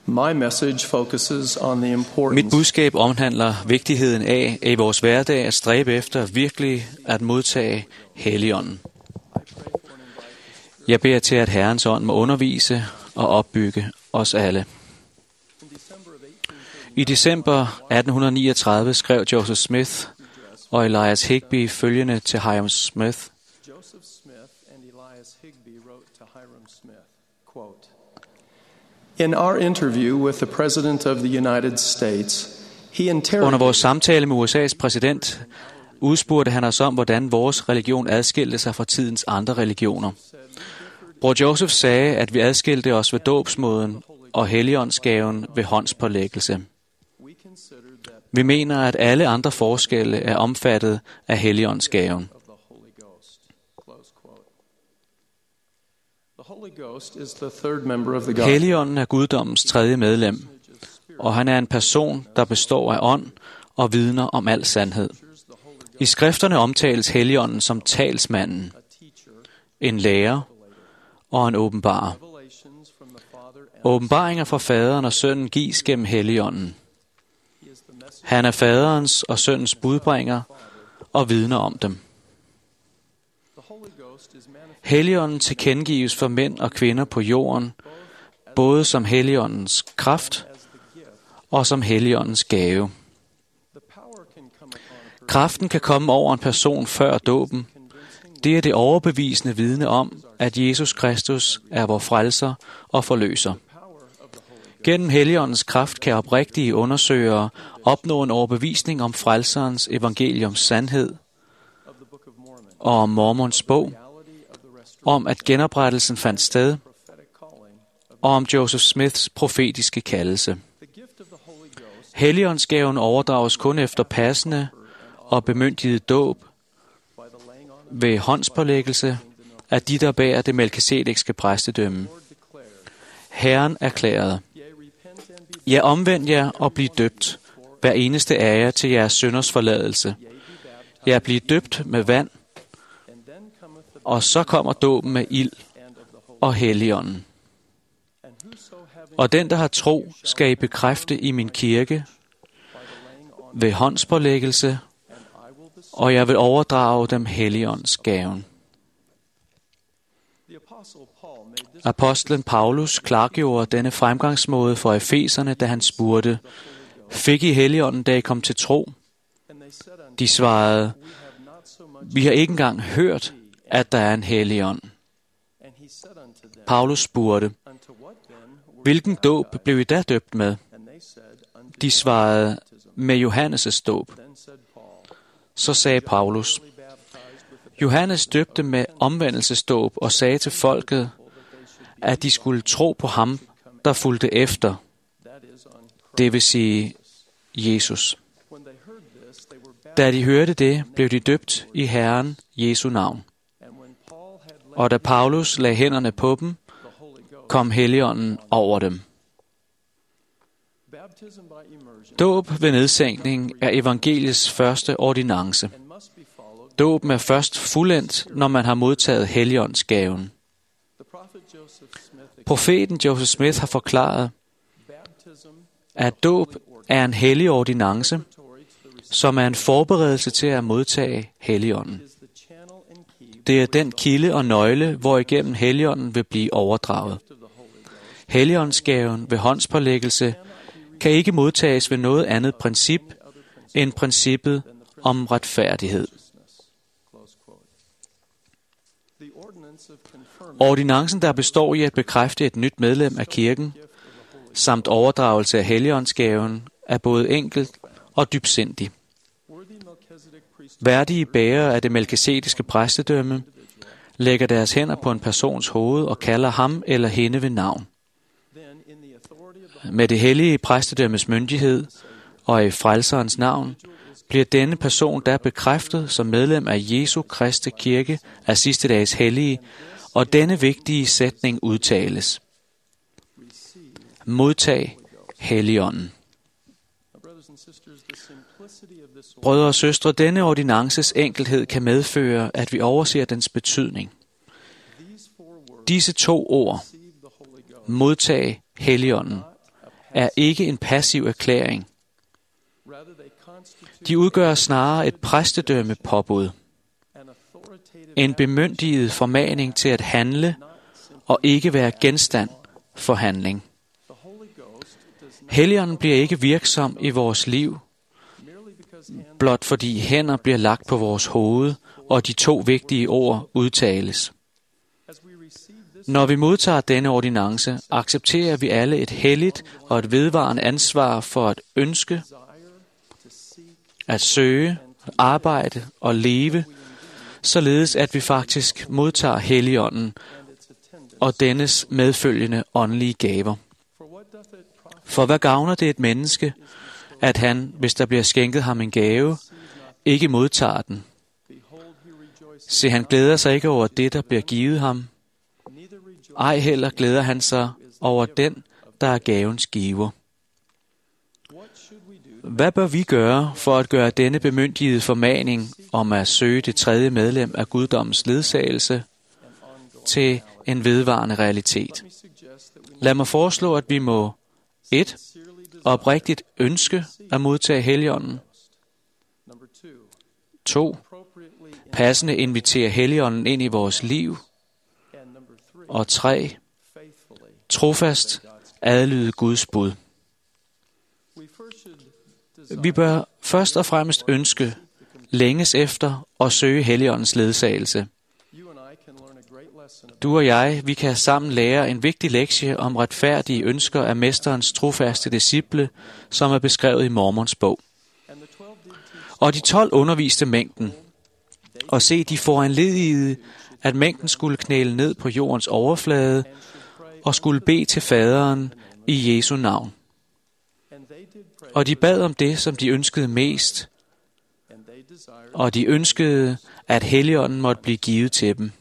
My message focuses on the Mit importance budskab omhandler vigtigheden af i vores hverdag at stræbe efter virkelig at modtage Helligånden. Jeg beder til, at Herrens ånd må undervise og opbygge os alle. I december 1839 skrev Joseph Smith og Elias Higbee følgende til Hyrum Smith. Joseph Smith and Elias Higbee wrote to Hyrum Smith, quote, "In our interview with the President of the United States, he Under vores samtale med USA's præsident udspurgte han os om, hvordan vores religion adskilte sig fra tidens andre religioner. Bror Joseph sagde, at vi adskilte os ved dåbsmåden og Helligåndsgaven ved håndspålæggelse. Vi mener, at alle andre forskelle er omfattet af Helligåndsgaven. Helligånden er guddommens tredje medlem, og han er en person, der består af ånd og vidner om al sandhed. I skrifterne omtales Helligånden som talsmanden, en lærer og en åbenbarer. Åbenbaringer fra faderen og sønnen gives gennem Helligånden. Han er faderens og sønnens budbringer og vidner om dem. Helligånden tilkendegives for mænd og kvinder på jorden, både som Helligåndens kraft og som Helligåndens gave. Kraften kan komme over en person før dåben. Det er det overbevisende vidne om, at Jesus Kristus er vor frelser og forløser. Gennem Helligåndens kraft kan oprigtige undersøgere opnå en overbevisning om frelserens evangeliums sandhed og om Mormons bog, om at genoprettelsen fandt sted, og om Joseph Smiths profetiske kaldelse. Helligåndsgaven overdrages kun efter passende og bemyndiget dåb ved håndspålæggelse af de, der bærer det melkisedekske præstedømme. Herren erklærede: Ja, omvend jer og bliv døbt, hver eneste af jer til jeres synders forladelse. Ja, bliv døbt med vand, og så kommer dåben med ild og Helligånden. Og den, der har tro, skal I bekræfte i min kirke ved håndspålæggelse, og jeg vil overdrage dem Helligåndsgaven. Apostlen Paulus klargjorde denne fremgangsmåde for efeserne, da han spurgte: Fik I Helligånden, da I kom til tro? De svarede: Vi har ikke engang hørt, at der er en Helligånd. Paulus spurgte: Hvilken dåb blev I da døbt med? De svarede: Med Johannes' dåb. Så sagde Paulus: Johannes døbte med omvendelsesdåb og sagde til folket, at de skulle tro på ham, der fulgte efter, det vil sige Jesus. Da de hørte det, blev de døbt i Herren Jesu navn. Og da Paulus lagde hænderne på dem, kom Helligånden over dem. Dåb ved nedsænkning er evangeliets første ordinance. Dåben er først fuldendt, når man har modtaget Helligåndsgaven. Profeten Joseph Smith har forklaret, at dåb er en hellig ordinance, som er en forberedelse til at modtage Helligånden. Det er den kilde og nøgle, hvorigennem Helligånden vil blive overdraget. Helligåndsgaven ved håndspålæggelse kan ikke modtages ved noget andet princip end princippet om retfærdighed. Ordinancen, der består i at bekræfte et nyt medlem af kirken, samt overdragelse af Helligåndsgaven, er både enkelt og dybsindig. Værdige bærere af det melkisediske præstedømme lægger deres hænder på en persons hoved og kalder ham eller hende ved navn. Med det hellige præstedømmes myndighed og i frelserens navn bliver denne person da bekræftet som medlem af Jesu Kristi kirke af sidste dages hellige, og denne vigtige sætning udtales: Modtag Helligånden. Brødre og søstre, denne ordinances enkelhed kan medføre, at vi overser dens betydning. Disse to ord, modtag Helligånden, er ikke en passiv erklæring. De udgør snarere et præstedømme påbud. En bemyndiget formaning til at handle og ikke være genstand for handling. Helligånden bliver ikke virksom i vores liv, blot fordi hænder bliver lagt på vores hoved, og de 2 vigtige ord udtales. Når vi modtager denne ordinance, accepterer vi alle et helligt og et vedvarende ansvar for at ønske, at søge, arbejde og leve, således at vi faktisk modtager Helligånden og dennes medfølgende åndelige gaver. For hvad gavner det et menneske, at han, hvis der bliver skænket ham en gave, ikke modtager den? Se, han glæder sig ikke over det, der bliver givet ham. Ej heller glæder han sig over den, der er gavens giver. Hvad bør vi gøre for at gøre denne bemyndigede formaning om at søge det 3. medlem af guddommens ledsagelse til en vedvarende realitet? Lad mig foreslå, at vi må 1. Oprigtigt ønske at modtage Helligånden. 2. Passende invitere Helligånden ind i vores liv. Og 3. Trofast adlyde Guds bud. Vi bør først og fremmest ønske, længes efter og søge Helligåndens ledsagelse. Du og jeg, vi kan sammen lære en vigtig lektie om retfærdige ønsker af Mesterens trofaste disciple, som er beskrevet i Mormons bog. Og de 12 underviste mængden, og se, de foranledigede, at mængden skulle knæle ned på jordens overflade og skulle bede til faderen i Jesu navn. Og de bad om det, som de ønskede mest, og de ønskede, at Helligånden måtte blive givet til dem.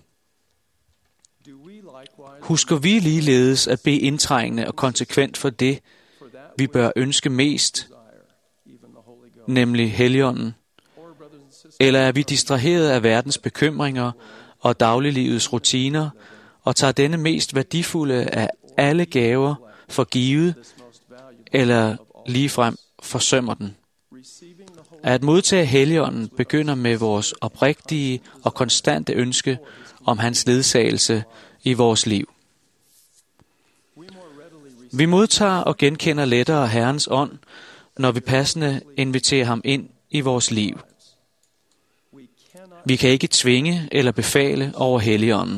Husker vi ligeledes at bede indtrængende og konsekvent for det, vi bør ønske mest, nemlig Helligånden? Eller er vi distraheret af verdens bekymringer og dagliglivets rutiner, og tager denne mest værdifulde af alle gaver for givet, eller ligefrem forsømmer den? At modtage Helligånden begynder med vores oprigtige og konstante ønske om hans ledsagelse i vores liv. Vi modtager og genkender lettere Herrens ånd, når vi passende inviterer ham ind i vores liv. Vi kan ikke tvinge eller befale over Helligånden.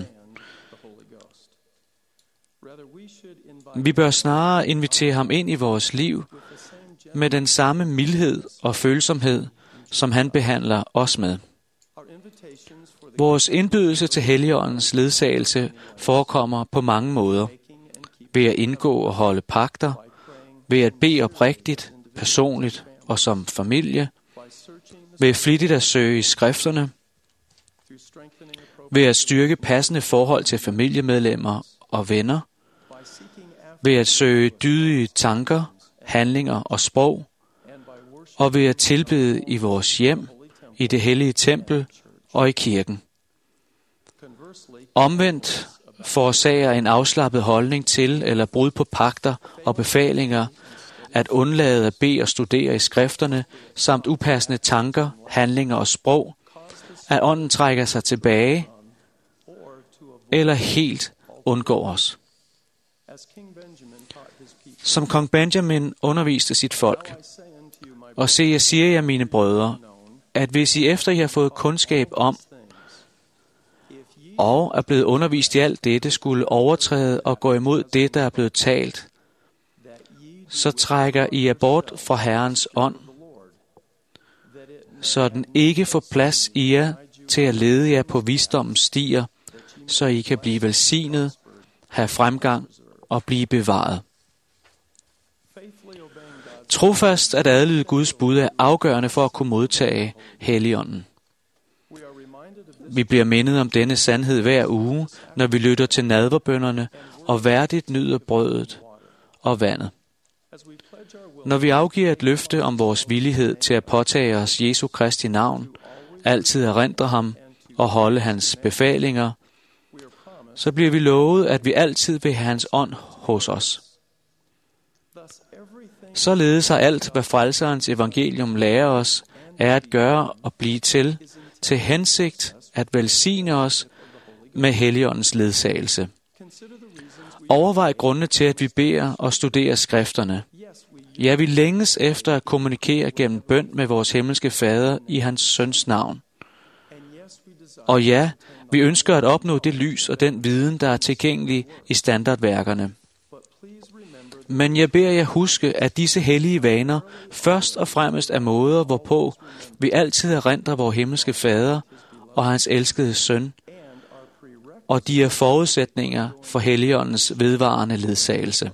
Vi bør snarere invitere ham ind i vores liv med den samme mildhed og følsomhed, som han behandler os med. Vores indbydelse til Helligåndens ledsagelse forekommer på mange måder. Ved at indgå og holde pagter, ved at bede oprigtigt, personligt og som familie, ved flittigt at søge i skrifterne, ved at styrke passende forhold til familiemedlemmer og venner, ved at søge dydige tanker, handlinger og sprog, og ved at tilbede i vores hjem, i det hellige tempel og i kirken. Omvendt forårsager en afslappet holdning til eller brud på pagter og befalinger, at undlade at bede og studere i skrifterne, samt upassende tanker, handlinger og sprog, at ånden trækker sig tilbage, eller helt undgår os. Som kong Benjamin underviste sit folk, og se, jeg siger jer, mine brødre, at hvis I efter I har fået kundskab om, og er blevet undervist i alt dette, skulle overtræde og gå imod det, der er blevet talt, så trækker I jer bort fra Herrens ånd, så den ikke får plads i jer til at lede jer på visdommens stier, så I kan blive velsignet, have fremgang og blive bevaret. Trofast at adlyde Guds bud er afgørende for at kunne modtage Helligånden. Vi bliver mindet om denne sandhed hver uge, når vi lytter til nadverbønnerne og værdigt nyder brødet og vandet. Når vi afgiver et løfte om vores villighed til at påtage os Jesu Kristi navn, altid erindre ham og holde hans befalinger, så bliver vi lovet, at vi altid vil have hans ånd hos os. Således har alt, hvad frelserens evangelium lærer os, er at gøre og blive til hensigt at velsigne os med Helligåndens ledsagelse. Overvej grundene til, at vi beder og studerer skrifterne. Ja, vi længes efter at kommunikere gennem bøn med vores himmelske Fader i hans søns navn. Og ja, vi ønsker at opnå det lys og den viden, der er tilgængelig i standardværkerne. Men jeg beder jer huske, at disse hellige vaner først og fremmest er måder, hvorpå vi altid erindrer vor himmelske Fader og hans elskede søn, og de er forudsætninger for Helligåndens vedvarende ledsagelse.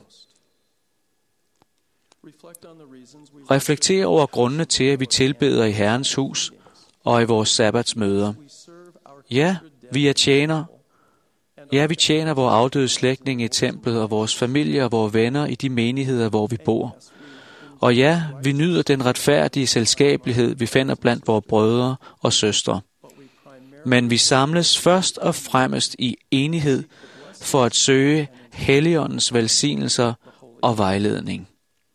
Reflekter over grundene til, at vi tilbeder i Herrens hus og i vores sabbatsmøder. Ja, vi tjener vores afdøde slægtninge i templet og vores familie og vores venner i de menigheder, hvor vi bor. Og ja, vi nyder den retfærdige selskabelighed, vi finder blandt vores brødre og søstre. Men vi samles først og fremmest i enighed for at søge Helligåndens velsignelser og vejledning.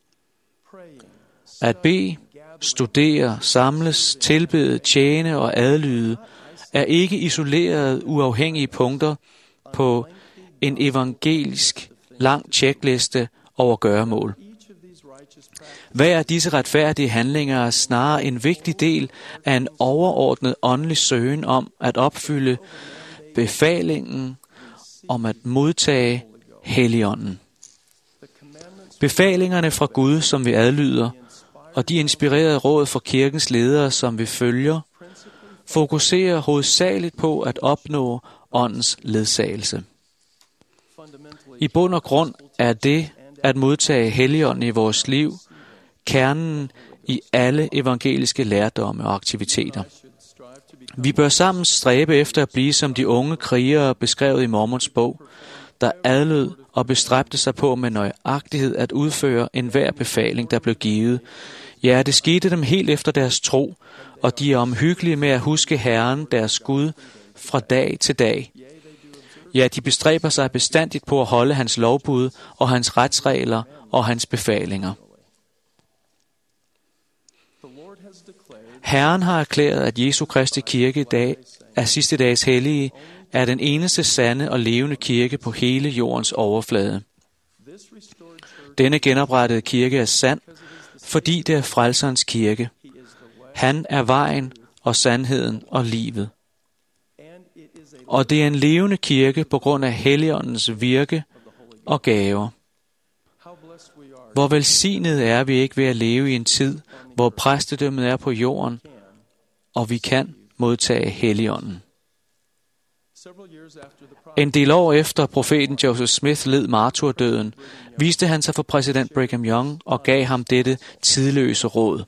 At bede, studere, samles, tilbede, tjene og adlyde er ikke isolerede, uafhængige punkter på en evangelisk lang tjekliste over gøremål. Hver af disse retfærdige handlinger er snarere en vigtig del af en overordnet åndelig søgen om at opfylde befalingen om at modtage Helligånden. Befalingerne fra Gud, som vi adlyder, og de inspirerede råd fra kirkens ledere, som vi følger, fokuserer hovedsageligt på at opnå åndens ledsagelse. I bund og grund er det at modtage Helligånden i vores liv kernen i alle evangeliske lærdomme og aktiviteter. Vi bør sammen stræbe efter at blive som de unge krigere beskrevet i Mormons bog, der adlød og bestræbte sig på med nøjagtighed at udføre enhver befaling, der blev givet. Ja, det skete dem helt efter deres tro, og de er omhyggelige med at huske Herren, deres Gud, fra dag til dag. Ja, de bestræber sig bestandigt på at holde hans lovbud og hans retsregler og hans befalinger. Herren har erklæret, at Jesu Kristi kirke af sidste dages hellige er den eneste sande og levende kirke på hele jordens overflade. Denne genoprettede kirke er sand, fordi det er frelserens kirke. Han er vejen og sandheden og livet. Og det er en levende kirke på grund af Helligåndens virke og gaver. Hvor velsignet er vi ikke ved at leve i en tid, hvor præstedømmet er på jorden, og vi kan modtage Helligånden. En del år efter profeten Joseph Smith led martyrdøden, viste han sig for præsident Brigham Young og gav ham dette tidløse råd.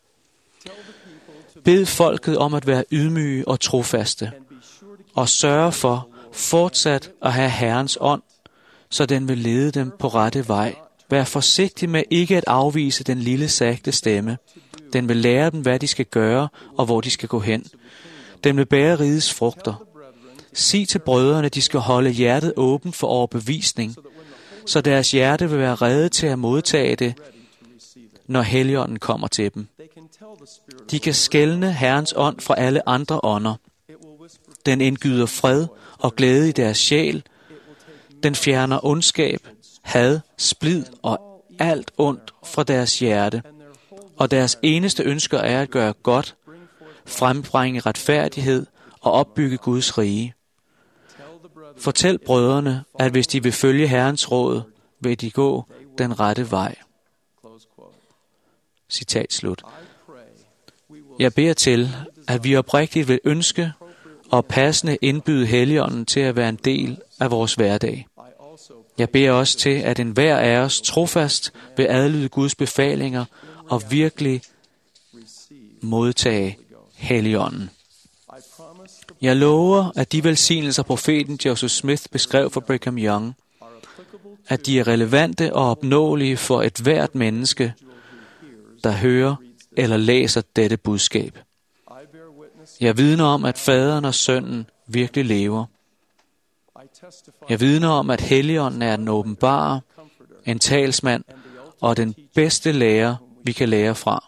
Bed folket om at være ydmyge og trofaste, og sørge for fortsat at have Herrens ånd, så den vil lede dem på rette vej. Vær forsigtig med ikke at afvise den lille sagte stemme. Den vil lære dem, hvad de skal gøre og hvor de skal gå hen. Den vil bære rigets frugter. Sig til brødrene, de skal holde hjertet åbent for overbevisning, så deres hjerte vil være rede til at modtage det, når Helligånden kommer til dem. De kan skelne Herrens ånd fra alle andre ånder. Den indgyder fred og glæde i deres sjæl. Den fjerner ondskab, had, splid og alt ondt fra deres hjerte. Og deres eneste ønsker er at gøre godt, frembringe retfærdighed og opbygge Guds rige. Fortæl brødrene, at hvis de vil følge Herrens råd, vil de gå den rette vej. Citat slut. Jeg beder til, at vi oprigtigt vil ønske og passende indbyde Helligånden til at være en del af vores hverdag. Jeg beder også til, at enhver af os trofast vil adlyde Guds befalinger og virkelig modtage Helligånden. Jeg lover, at de velsignelser profeten Joseph Smith beskrev for Brigham Young, at de er relevante og opnåelige for et hvert menneske, der hører eller læser dette budskab. Jeg vidner om, at faderen og sønnen virkelig lever. Jeg vidner om, at Helligånden er den åbenbare, en talsmand og den bedste lærer, vi kan lære fra.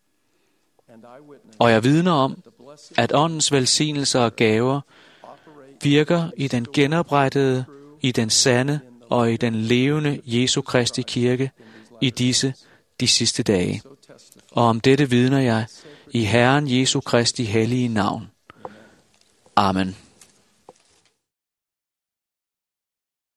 Og jeg vidner om, at åndens velsignelser og gaver virker i den genoprettede, i den sande og i den levende Jesu Kristi kirke i de sidste dage. Og om dette vidner jeg i Herren Jesu Kristi hellige navn. Amen.